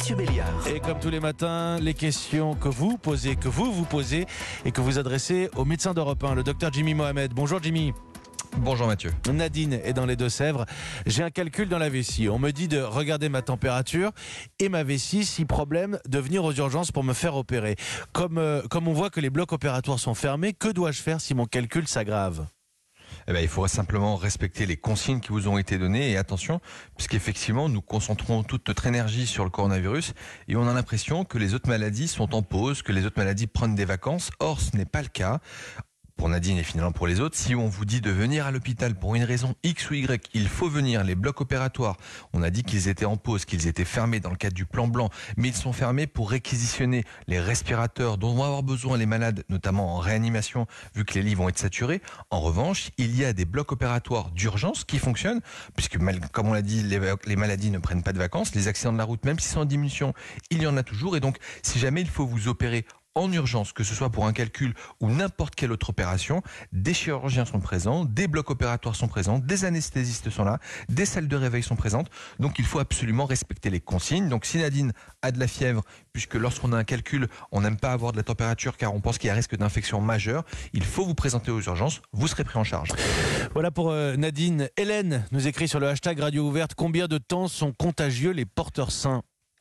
Monsieur Béliard. Et comme tous les matins, les questions que vous posez, que vous posez et que vous adressez au médecin d'Europe 1, le docteur Jimmy Mohamed. Bonjour Jimmy. Bonjour Mathieu. Nadine est dans les Deux-Sèvres. J'ai un calcul dans la vessie. On me dit de regarder ma température et ma vessie, si problème, de venir aux urgences pour me faire opérer. Comme on voit que les blocs opératoires sont fermés, que dois-je faire si mon calcul s'aggrave ? Il faudrait simplement respecter les consignes qui vous ont été données et attention, puisqu'effectivement nous concentrons toute notre énergie sur le coronavirus et on a l'impression que les autres maladies sont en pause, que les autres maladies prennent des vacances. Or, ce n'est pas le cas. Pour Nadine et finalement pour les autres, si on vous dit de venir à l'hôpital pour une raison X ou Y, il faut venir. Les blocs opératoires, on a dit qu'ils étaient en pause, qu'ils étaient fermés dans le cadre du plan blanc, mais ils sont fermés pour réquisitionner les respirateurs dont vont avoir besoin les malades, notamment en réanimation, vu que les lits vont être saturés. En revanche, il y a des blocs opératoires d'urgence qui fonctionnent, puisque comme on l'a dit, les maladies ne prennent pas de vacances, les accidents de la route, même s'ils sont en diminution, il y en a toujours. Et donc, si jamais il faut vous opérer en urgence, que ce soit pour un calcul ou n'importe quelle autre opération, des chirurgiens sont présents, des blocs opératoires sont présents, des anesthésistes sont là, des salles de réveil sont présentes. Donc il faut absolument respecter les consignes. Donc si Nadine a de la fièvre, puisque lorsqu'on a un calcul, on n'aime pas avoir de la température car on pense qu'il y a risque d'infection majeure, il faut vous présenter aux urgences, vous serez pris en charge. Voilà pour Nadine. Hélène nous écrit sur le hashtag Radio Ouverte, combien de temps sont contagieux les porteurs sains ?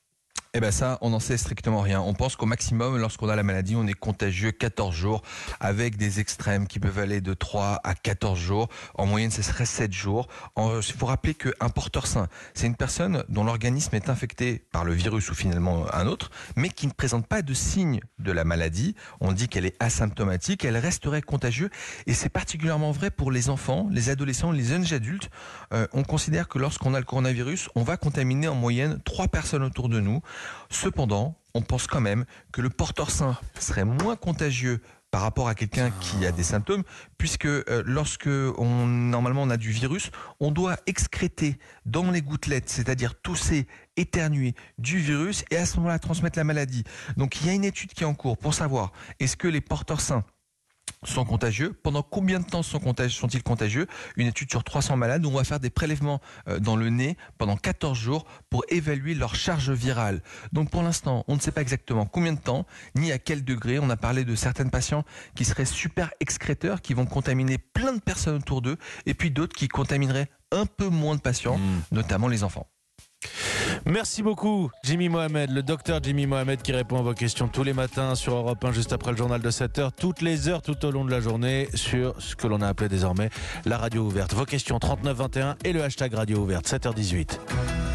Ça, on n'en sait strictement rien. On pense qu'au maximum, lorsqu'on a la maladie, on est contagieux 14 jours, avec des extrêmes qui peuvent aller de 3 à 14 jours. En moyenne, ce serait 7 jours. Il faut rappeler qu'un porteur sain, c'est une personne dont l'organisme est infecté par le virus ou finalement un autre, mais qui ne présente pas de signes de la maladie. On dit qu'elle est asymptomatique, elle resterait contagieuse. Et c'est particulièrement vrai pour les enfants, les adolescents, les jeunes adultes. On considère que lorsqu'on a le coronavirus, on va contaminer en moyenne 3 personnes autour de nous. Cependant, on pense quand même que le porteur sain serait moins contagieux par rapport à quelqu'un qui a des symptômes, puisque normalement on a du virus, on doit excréter dans les gouttelettes, c'est-à-dire tousser, éternuer du virus et à ce moment-là transmettre la maladie. Donc il y a une étude qui est en cours pour savoir est-ce que les porteurs sains sont contagieux, pendant combien de temps sont-ils contagieux? Une étude sur 300 malades où on va faire des prélèvements dans le nez pendant 14 jours pour évaluer leur charge virale. Donc pour l'instant, on ne sait pas exactement combien de temps, ni à quel degré. On a parlé de certains patients qui seraient super excréteurs, qui vont contaminer plein de personnes autour d'eux, et puis d'autres qui contamineraient un peu moins de patients, notamment les enfants. Merci beaucoup Jimmy Mohamed, le docteur Jimmy Mohamed qui répond à vos questions tous les matins sur Europe 1 juste après le journal de 7h, toutes les heures tout au long de la journée sur ce que l'on a appelé désormais la radio ouverte. Vos questions 3921 et le hashtag radio ouverte 7h18.